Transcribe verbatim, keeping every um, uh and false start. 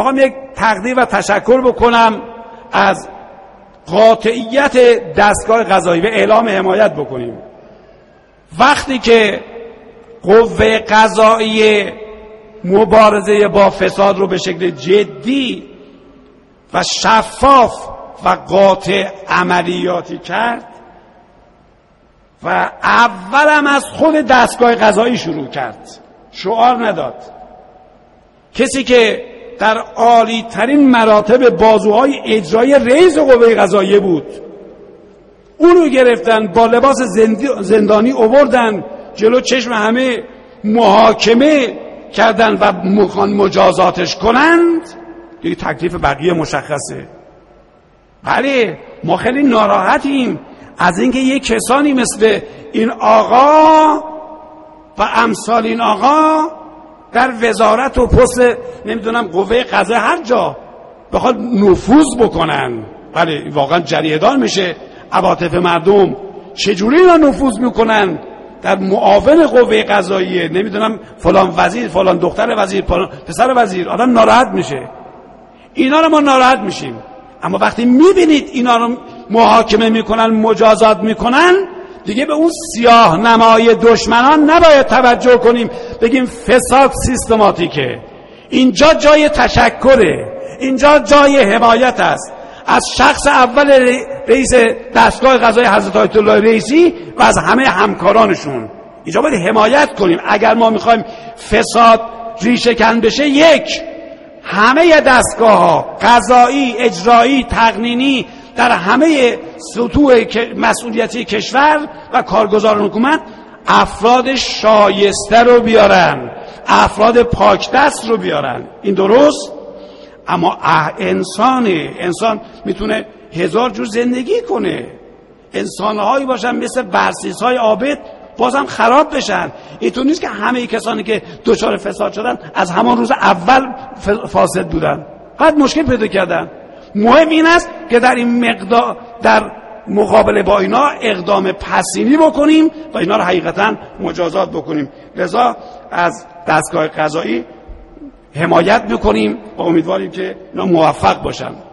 میخوام یک تقدیر و تشکر بکنم از قاطعیت دستگاه قضایی و اعلام حمایت بکنیم. وقتی که قوه قضایی مبارزه با فساد رو به شکل جدی و شفاف و قاطع عملیاتی کرد و اولم از خود دستگاه قضایی شروع کرد، شعار نداد. کسی که در عالی ترین مراتب بازوهای اجرایی رئیس قوه قضاییه بود، اونو گرفتن با لباس زندانی آوردن جلو چشم همه محاکمه کردن و میخوان مجازاتش کنند. دیگه تکلیف بقیه مشخصه. بله ما خیلی ناراحتیم از اینکه یک کسانی مثل این آقا و امثال این آقا در وزارت و پست نمیدونم قوه قضاییه هر جا بخواد نفوذ بکنن. بله واقعا جریدار میشه عواطف مردم چجوری اینا نفوذ میکنن در معاون قوه قضاییه، نمیدونم فلان وزیر، فلان دختر وزیر، فلان پسر وزیر. آدم ناراحت میشه. اینا رو ما ناراحت میشیم. اما وقتی میبینید اینا رو محاکمه میکنن، مجازات میکنن، دیگه به اون سیاه نمای دشمنان نباید توجه کنیم بگیم فساد سیستماتیکه. اینجا جای تشکره، اینجا جای حمایت است از شخص اول رئیس دستگاه قضایی حضرت آیت الله رئیسی و از همه همکارانشون. اینجا باید حمایت کنیم. اگر ما میخوایم فساد ریشه کن بشه، یک، همه دستگاه ها قضایی، اجرایی، تقنینی در همه سطوح مسئولیتی کشور و کارگزاران حکومت افراد شایسته رو بیارن، افراد پاک دست رو بیارن. این درست؟ اما انسانه، انسان میتونه هزار جور زندگی کنه. انسانهایی باشن مثل برسیسهای عابد بازم خراب بشن. اینطور نیست که همه کسانی که دچار فساد شدن از همان روز اول فاسد بودن، بعد مشکل پیدا کردن. مهم این است که در این مقدار در مقابله با اینا اقدام پسینی بکنیم و اینا رو حقیقتا مجازات بکنیم. لذا از دستگاه قضایی حمایت میکنیم و امیدواریم که اینا موفق باشن.